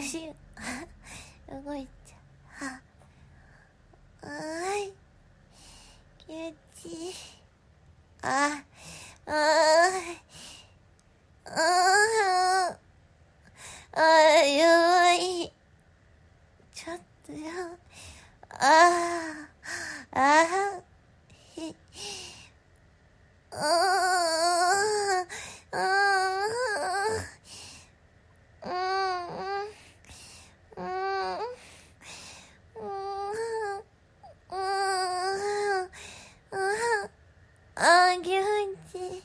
足動いちゃう。気持ちいい。弱い。ちょっとよ。気持ちいい。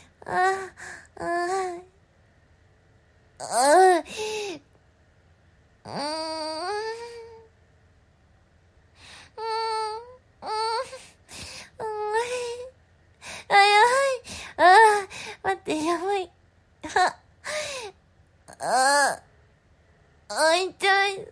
待って、やばい。痛い。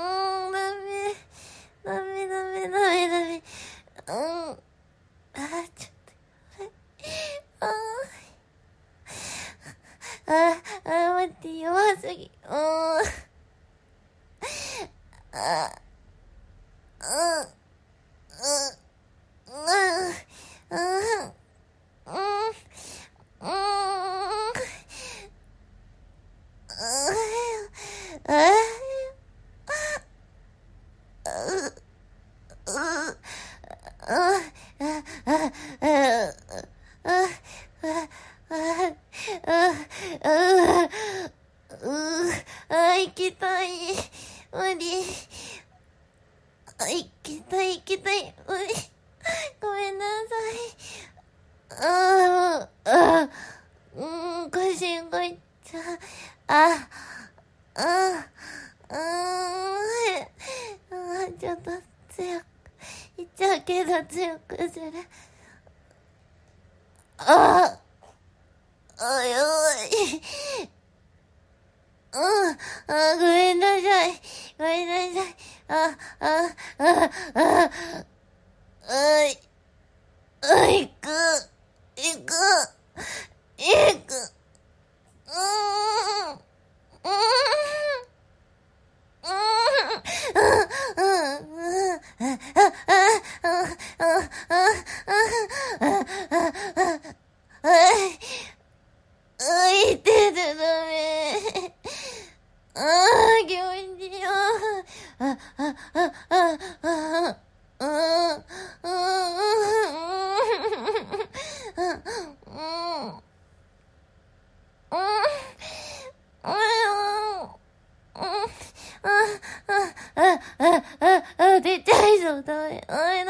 ダメ。ちょっとやばい。待って、弱すぎ。行きたい。無理。行きたい。無理。ごめんなさい。腰動いちゃう。ちょっと強く、いっちゃうけど強くする。弱い。ごめんなさい。行く。いててダメ。気持ちいいよ。出ちゃいそう。ダメ。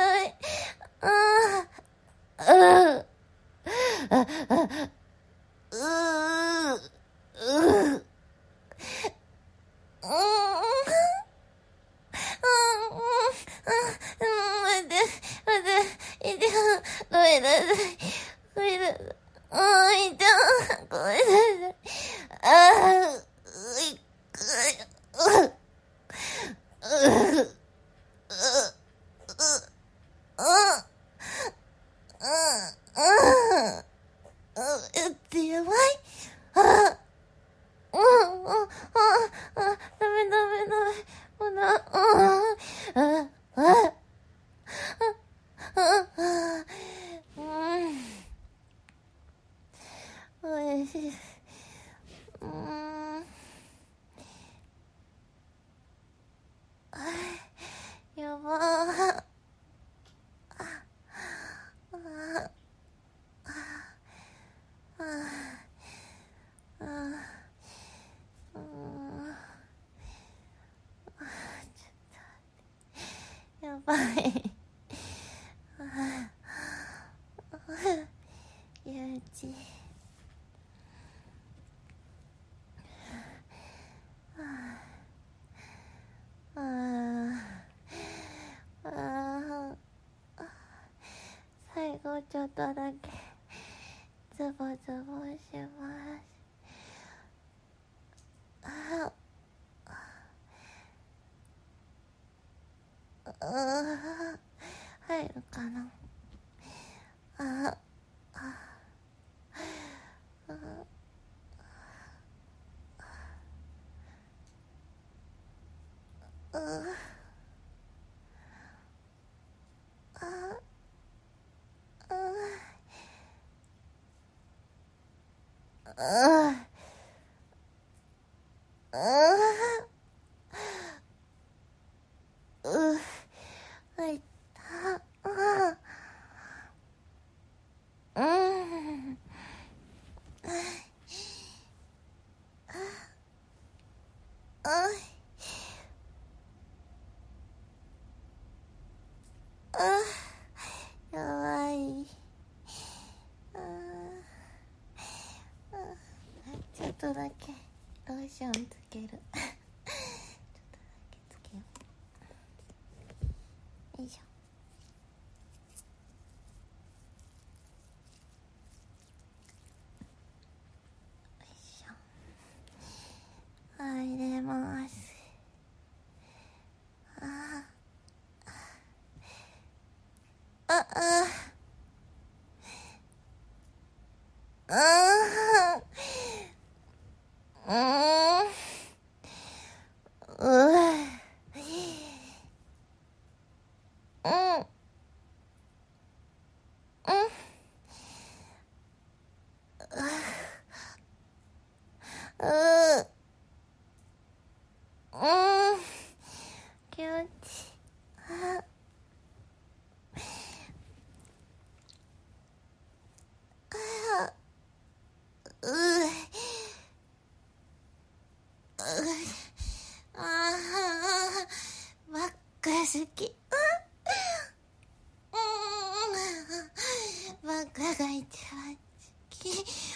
ごめんなさい。ごめんなさい。ってやばい。ダメ。ほな、おいしい。やばやばい。ゆうち。最後ちょっとだけズボズボします。入るかな。 やばい。ちょっとだけローションつける。ちょっとだけつけよう。よいしょ。入れます。気持ちいい。ばっか好き。ばっかが一番好き。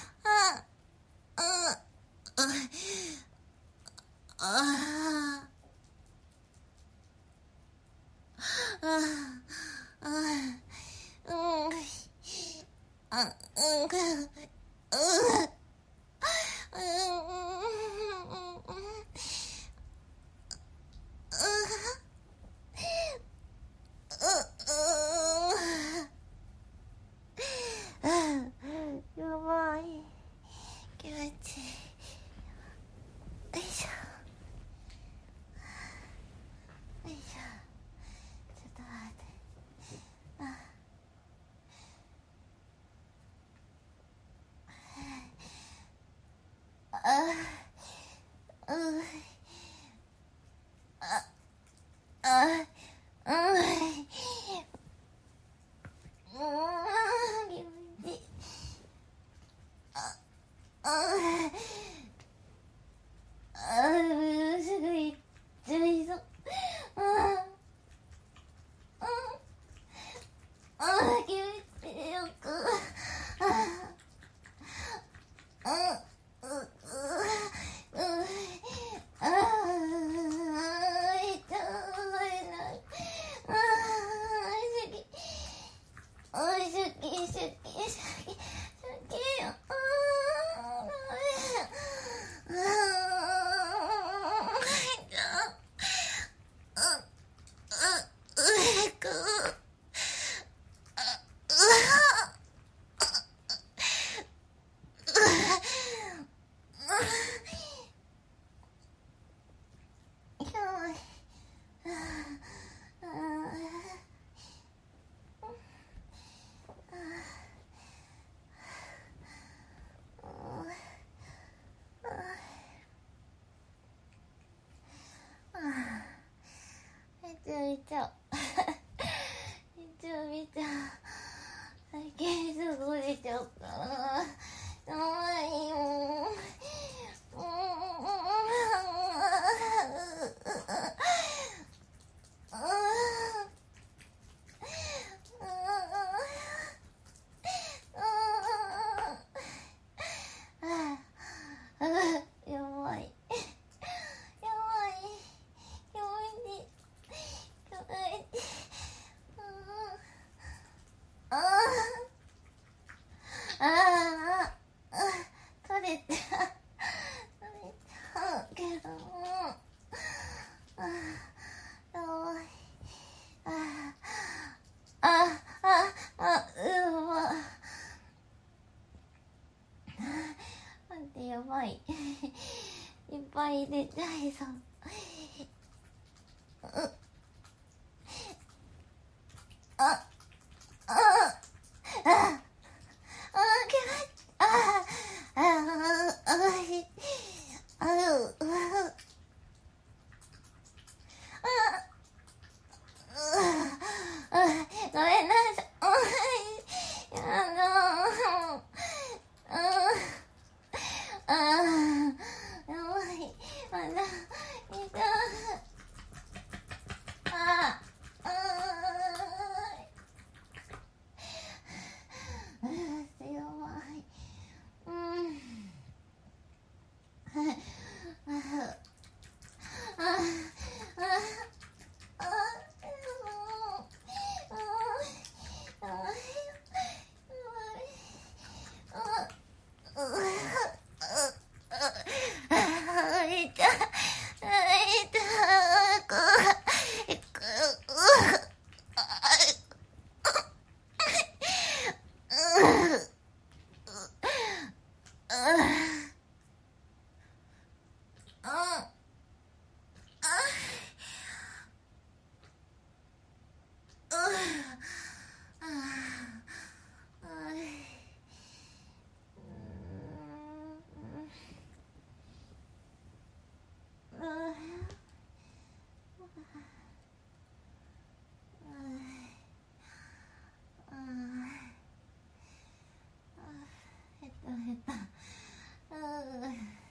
やばい。気持ちいい。よいしょ。よいしょ。ちょっと待って。すぐ行っちゃいそう。気持ちよく。めちゃめちゃ最近すごい出ちゃったな。かわいいよ。やばい。取れちゃうけども、やばい。待って、やばい。いっぱい出ちゃいそう。 ごめんなさい。やばい。まだ、やばい。減った。